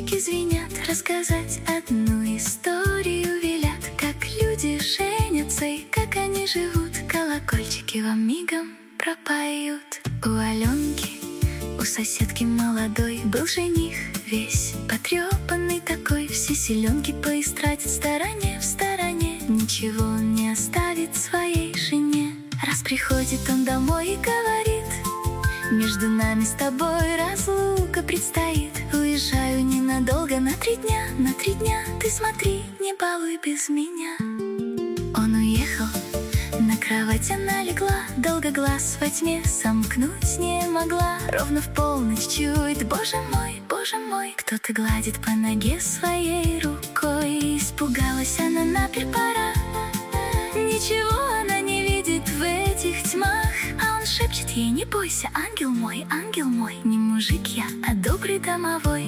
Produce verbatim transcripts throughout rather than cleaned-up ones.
бубенчики звенят, рассказать одну историю велят. Как люди женятся и как они живут, колокольчики вам мигом пропоют. У Аленки, у соседки молодой, был жених весь потрепанный такой. Все селенки поистратит в стороне, в стороне, ничего он не оставит своей жене. Раз приходит он домой и говорит: между нами с тобой разлука предстоит. Уезжаю ненадолго, на три дня, на три дня. Ты смотри, не балуй без меня. Он уехал, на кровать она легла, долго глаз во тьме сомкнуть не могла. Ровно в полночь чует: боже мой, боже мой, кто-то гладит по ноге своей рукой. Испугалась она наперпора, ничего она не видит в этих тьмах. А он шепчет ей: не бойся, ангел мой, ангел мой, не мужик я, а добрый домовой.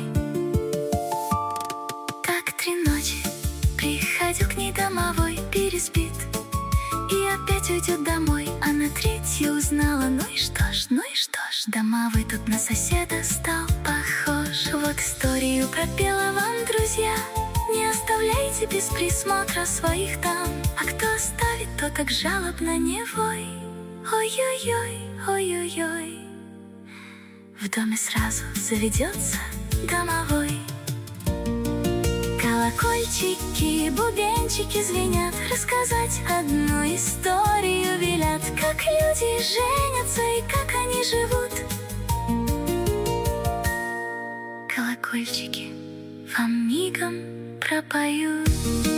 Так три ночи приходил к ней домовой, переспит и опять уйдет домой. А на третью узнала: ну и что ж, ну и что ж, домовой тут на соседа стал похож. Вот историю пропела вам, друзья. Не оставляйте без присмотра своих дам, а кто оставит, то так жалобно не вой. Ой-ой-ой, ой-ой-ой, в доме сразу заведется домовой. Колокольчики, бубенчики звенят, рассказать одну историю велят. Как люди женятся и как они живут, колокольчики вам мигом пропоют.